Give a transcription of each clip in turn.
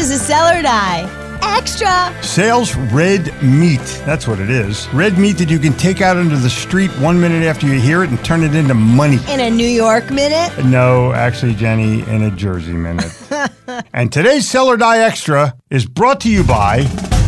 is a Sell or Die Extra. Sales red meat. That's what it is. Red meat that you can take out into the street 1 minute after you hear it and turn it into money. In a New York minute? No, actually, Jenny, in a Jersey minute. And today's Sell or Die Extra is brought to you by...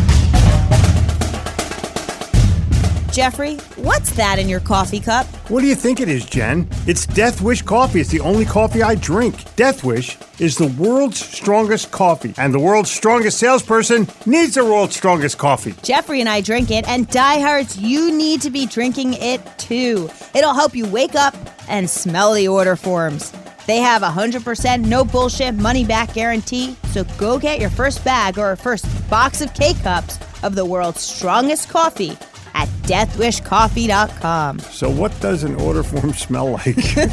Jeffrey, what's that in your coffee cup? What do you think it is, Jen? It's Death Wish coffee. It's the only coffee I drink. Death Wish is the world's strongest coffee, and the world's strongest salesperson needs the world's strongest coffee. Jeffrey and I drink it, and diehards, you need to be drinking it too. It'll help you wake up and smell the order forms. They have 100% no bullshit money back guarantee, so go get your first bag or first box of K-Cups of the world's strongest coffee at deathwishcoffee.com. So what does an order form smell like?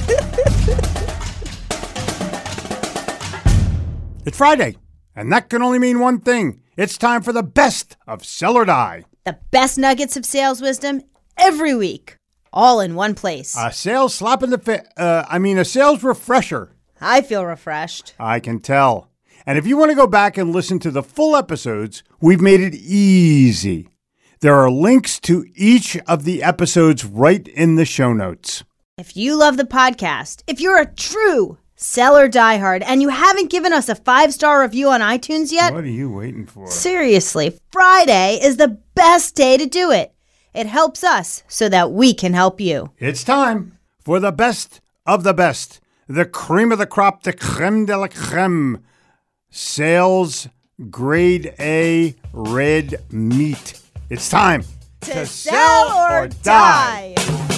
It's Friday, and that can only mean one thing. It's time for the best of Sell or Die. The best nuggets of sales wisdom every week, all in one place. A sales slap in the a sales refresher. I feel refreshed. I can tell. And if you want to go back and listen to the full episodes, we've made it easy. There are links to each of the episodes right in the show notes. If you love the podcast, if you're a true Sell or diehard and you haven't given us a 5-star review on iTunes yet, what are you waiting for? Seriously, Friday is the best day to do it. It helps us so that we can help you. It's time for the best of the best, the cream of the crop, the creme de la creme, sales grade A red meat. It's time to sell or die.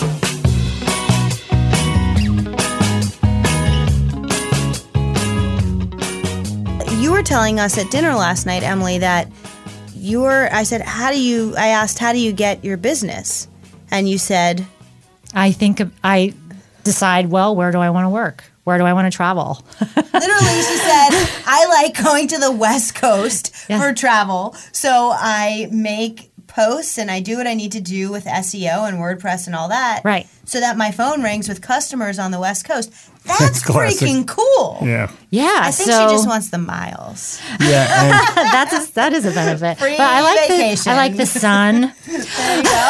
You were telling us at dinner last night, Emily, that I asked, how do you get your business? And you said, I decide, where do I want to work? Where do I want to travel? Literally, she said, I like going to the West Coast for travel. So I make posts and I do what I need to do with SEO and WordPress and all that. Right. So that my phone rings with customers on the West Coast. That's freaking cool. Yeah. Yeah. I think she just wants the miles. Yeah. that is a benefit. Free but I like the sun. There you go.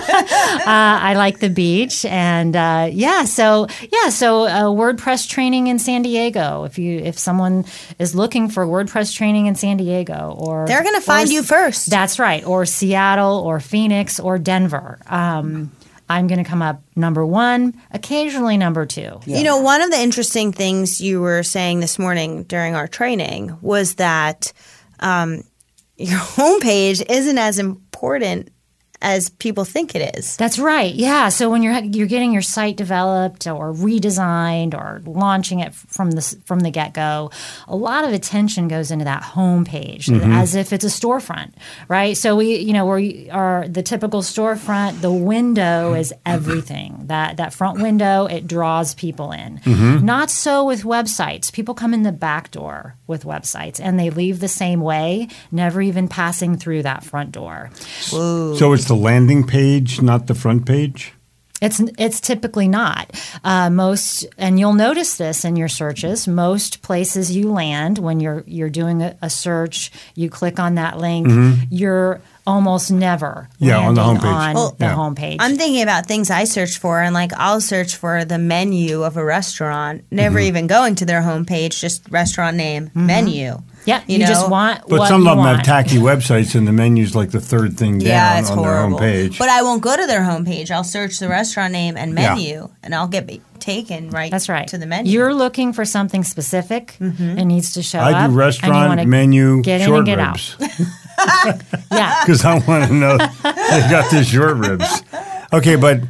I like the beach, and so WordPress training in San Diego. If someone is looking for WordPress training in San Diego, or they're going to find you first. That's right, or Seattle, or Phoenix, or Denver. I'm going to come up number 1, occasionally number 2. Yeah. You know, one of the interesting things you were saying this morning during our training was that your homepage isn't as important as people think it is. That's right. Yeah. So when you're getting your site developed or redesigned or launching it from the get-go, a lot of attention goes into that homepage as if it's a storefront, right? So we are the typical storefront. The window is everything. That front window, it draws people in. Not so with websites. People come in the back door with websites and they leave the same way, never even passing through that front door. Whoa. So it's the landing page, not the front page? It's typically not. Most, and you'll notice this in your searches, most places you land when you're doing a search, you click on that link, you're almost never on the landing homepage. I'm thinking about things I search for, and I'll search for the menu of a restaurant, never even going to their homepage, just restaurant name, menu. Yeah, you just want but what some you of them want. have tacky websites, and the menu's like the third thing down it's on horrible. their homepage. But I won't go to their homepage. I'll search the restaurant name and menu, and I'll get taken That's right. to the menu. You're looking for something specific. It needs to show up. I do restaurant, menu, get short in and get ribs. Out. Yeah. Because I want to know they got the short ribs. Okay, but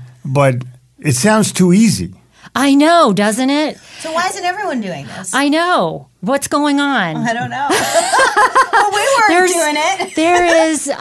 it sounds too easy. I know, doesn't it? So why isn't everyone doing this? I know. What's going on? I don't know. Well, we weren't doing it. There is,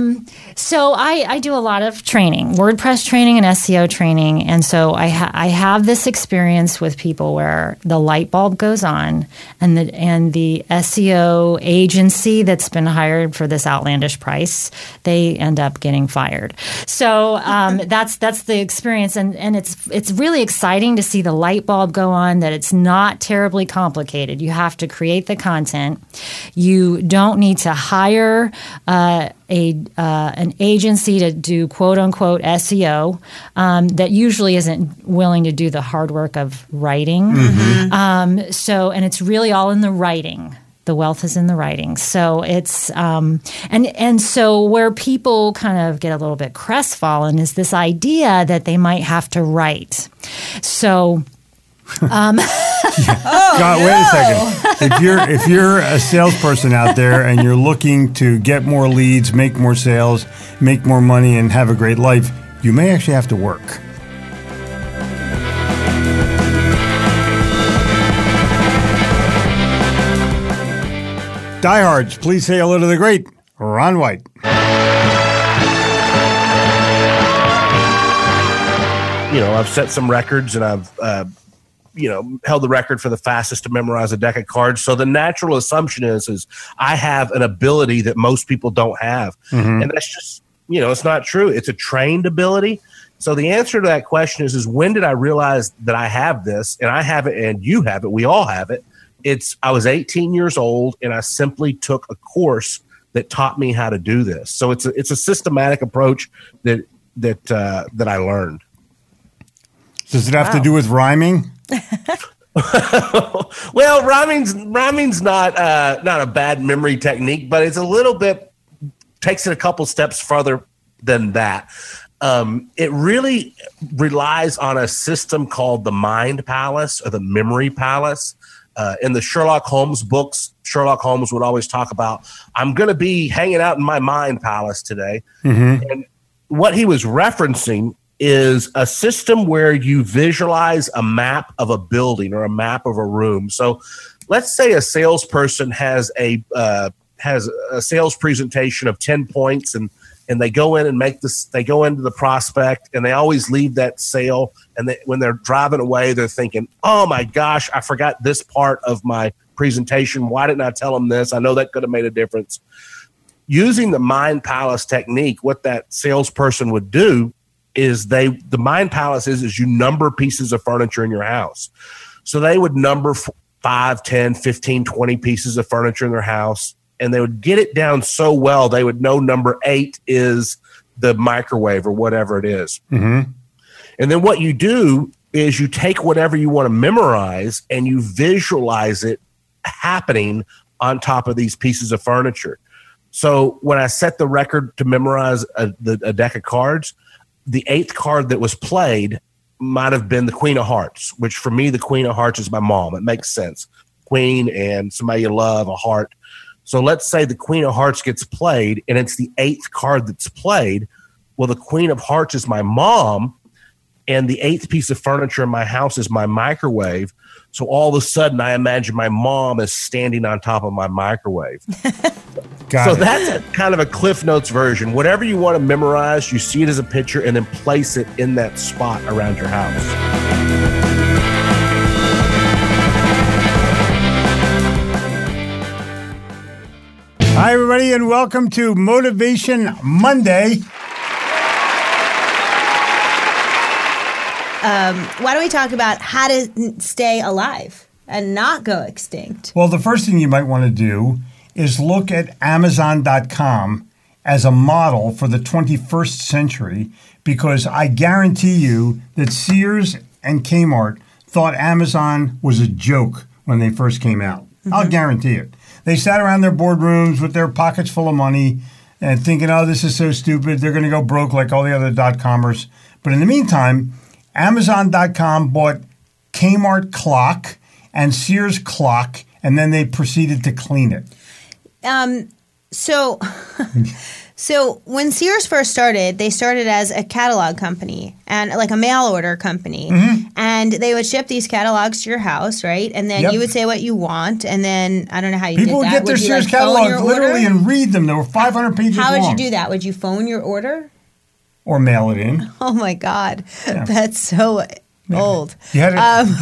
so I do a lot of training, WordPress training and SEO training. And so I have this experience with people where the light bulb goes on and the SEO agency that's been hired for this outlandish price, they end up getting fired. So that's the experience. And it's really exciting to see the light bulb go on, that it's not terribly complicated. You have have to create the content. You don't need to hire an agency to do quote unquote SEO that usually isn't willing to do the hard work of writing. And it's really all in the writing. The wealth is in the writing. So it's and so where people kind of get a little bit crestfallen is this idea that they might have to write. So God, wait a second. If you're a salesperson out there and you're looking to get more leads, make more sales, make more money, and have a great life, you may actually have to work. Diehards, please say hello to the great Ron White. I've set some records, and I've held the record for the fastest to memorize a deck of cards. So the natural assumption is I have an ability that most people don't have. And that's just, it's not true. It's a trained ability. So the answer to that question is when did I realize that I have this? And I have it, and you have it. We all have it. I was 18 years old, and I simply took a course that taught me how to do this. So it's a systematic approach that I learned. Does it have to do with rhyming? Well, rhyming's not a bad memory technique, but it's a little bit takes it a couple steps further than that. It really relies on a system called the Mind Palace or the Memory Palace. In the Sherlock Holmes books, Sherlock Holmes would always talk about, I'm going to be hanging out in my mind palace today. And what he was referencing is a system where you visualize a map of a building or a map of a room. So let's say a salesperson has a sales presentation of 10 points and they go in and they go into the prospect, and they always leave that sale. And when they're driving away, they're thinking, oh my gosh, I forgot this part of my presentation. Why didn't I tell them this? I know that could have made a difference. Using the Mind Palace technique, what that salesperson would do is the Mind Palace is you number pieces of furniture in your house. So they would number 5, 10, 15, 20 pieces of furniture in their house. And they would get it down so well, they would know number 8 is the microwave or whatever it is. And then what you do is you take whatever you want to memorize and you visualize it happening on top of these pieces of furniture. So when I set the record to memorize a deck of cards, the 8th card that was played might have been the Queen of Hearts, which for me, the Queen of Hearts is my mom. It makes sense. Queen and somebody you love, a heart. So let's say the Queen of Hearts gets played and it's the 8th card that's played. Well, the Queen of Hearts is my mom, and the 8th piece of furniture in my house is my microwave. So all of a sudden, I imagine my mom is standing on top of my microwave. That's kind of a Cliff Notes version. Whatever you want to memorize, you see it as a picture and then place it in that spot around your house. Hi, everybody, and welcome to Motivation Monday. Why don't we talk about how to stay alive and not go extinct? Well, the first thing you might want to do is look at Amazon.com as a model for the 21st century, because I guarantee you that Sears and Kmart thought Amazon was a joke when they first came out. I'll guarantee it. They sat around their boardrooms with their pockets full of money and thinking, oh, this is so stupid. They're going to go broke like all the other dot-commers. But in the meantime, Amazon.com bought Kmart clock and Sears clock, and then they proceeded to clean it. So when Sears first started, they started as a catalog company and like a mail order company. And they would ship these catalogs to your house, right? And then you would say what you want. And then I don't know how you People did that. People would get their Sears catalogs literally and read them. There were 500 pages long. How would you do that? Would you phone your order? Or mail it in. Oh, my God. Yeah. That's so old. You had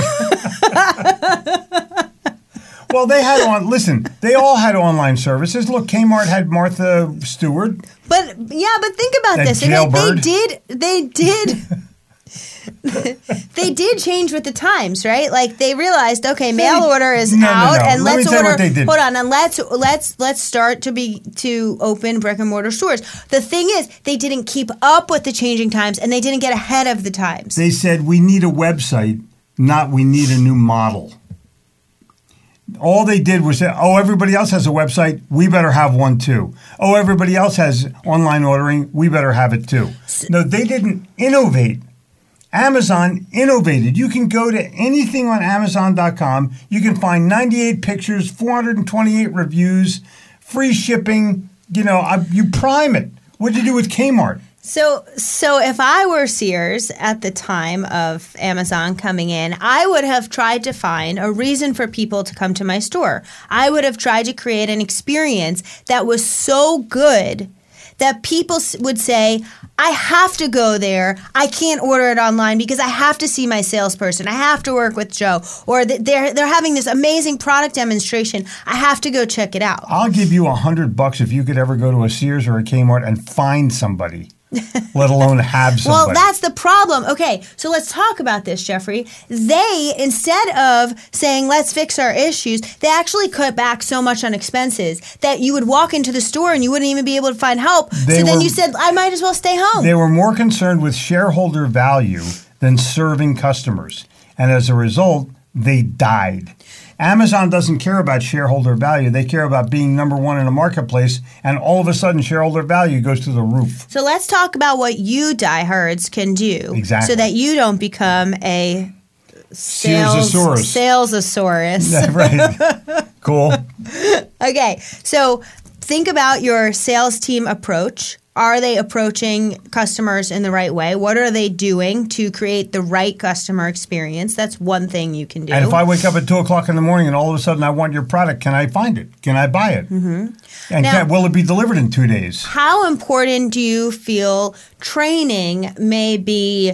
Well, they all had online services. Look, Kmart had Martha Stewart. But think about this. Jailbird. They did They did change with the times, right? Like they realized, okay, mail order is out, and Let me let's tell you order. what they did. Hold on, and let's start to open brick and mortar stores. The thing is, they didn't keep up with the changing times, and they didn't get ahead of the times. They said we need a website, not we need a new model. All they did was say, oh, everybody else has a website, we better have one too. Oh, everybody else has online ordering, we better have it too. No, they didn't innovate. Amazon innovated. You can go to anything on Amazon.com. You can find 98 pictures, 428 reviews, free shipping. You prime it. What did you do with Kmart? So if I were Sears at the time of Amazon coming in, I would have tried to find a reason for people to come to my store. I would have tried to create an experience that was so good that people would say, I have to go there. I can't order it online because I have to see my salesperson. I have to work with Joe. Or they're having this amazing product demonstration. I have to go check it out. I'll give you $100 if you could ever go to a Sears or a Kmart and find somebody. Let alone have somebody. Well, that's the problem. Okay, so let's talk about this, Jeffrey. They, instead of saying, let's fix our issues, they actually cut back so much on expenses that you would walk into the store and you wouldn't even be able to find help. Then you said, I might as well stay home. They were more concerned with shareholder value than serving customers. And as a result, they died. Amazon doesn't care about shareholder value. They care about being number one in a marketplace, and all of a sudden shareholder value goes through the roof. So let's talk about what you diehards can do so that you don't become a salesosaurus. Right. Cool. Okay, so think about your sales team approach. Are they approaching customers in the right way? What are they doing to create the right customer experience? That's one thing you can do. And if I wake up at 2 o'clock in the morning and all of a sudden I want your product, can I find it? Can I buy it? Mm-hmm. And will it be delivered in 2 days? How important do you feel training may be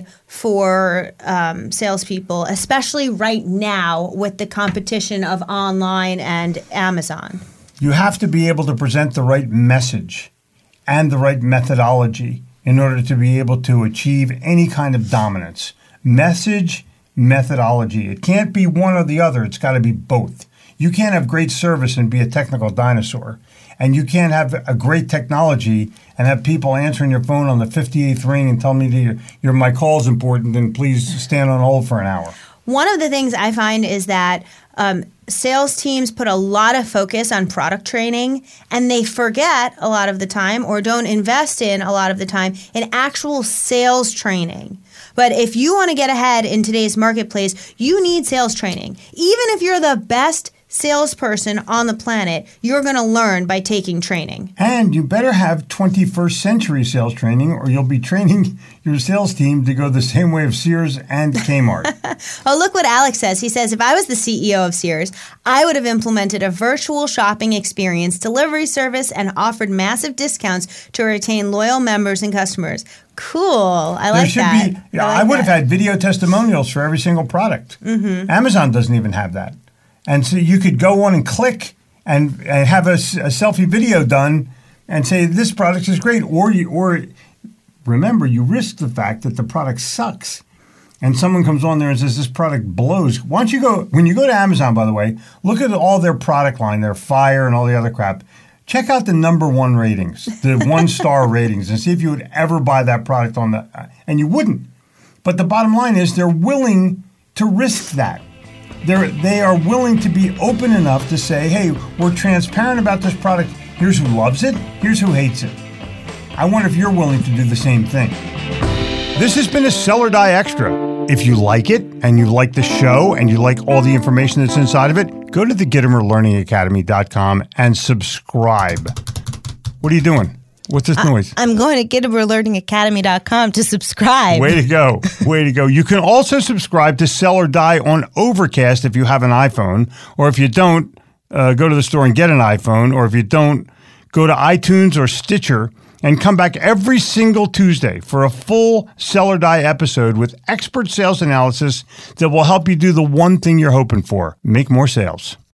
for salespeople, especially right now with the competition of online and Amazon? You have to be able to present the right message and the right methodology in order to be able to achieve any kind of dominance. Message, methodology. It can't be one or the other. It's got to be both. You can't have great service and be a technical dinosaur. And you can't have a great technology and have people answering your phone on the 58th ring and tell me that my call's important and please stand on hold for an hour. One of the things I find is that sales teams put a lot of focus on product training, and they forget a lot of the time or don't invest in a lot of the time in actual sales training. But if you want to get ahead in today's marketplace, you need sales training. Even if you're the best salesperson on the planet, you're going to learn by taking training. And you better have 21st century sales training, or you'll be training your sales team to go the same way of Sears and Kmart. Oh, look what Alex says. He says, if I was the CEO of Sears, I would have implemented a virtual shopping experience, delivery service, and offered massive discounts to retain loyal members and customers. Cool. I like that. I would have had video testimonials for every single product. Mm-hmm. Amazon doesn't even have that. And so you could go on and click and have a selfie video done and say, this product is great. Or remember, you risk the fact that the product sucks. And someone comes on there and says, this product blows. When you go to Amazon, by the way, look at all their product line, their Fire and all the other crap. Check out the number one ratings, the 1-star ratings, and see if you would ever buy that product and you wouldn't. But the bottom line is they're willing to risk that. They are willing to be open enough to say, hey, we're transparent about this product. Here's who loves it. Here's who hates it. I wonder if you're willing to do the same thing. This has been a Sell or Die Extra. If you like it and you like the show and you like all the information that's inside of it, go to the GittimerLearningAcademy.com and subscribe. What are you doing? What's this noise? I'm going to GittimerLearningAcademy.com to subscribe. Way to go. Way to go. You can also subscribe to Sell or Die on Overcast if you have an iPhone. Or if you don't, go to the store and get an iPhone. Or if you don't, go to iTunes or Stitcher and come back every single Tuesday for a full Sell or Die episode with expert sales analysis that will help you do the one thing you're hoping for, make more sales.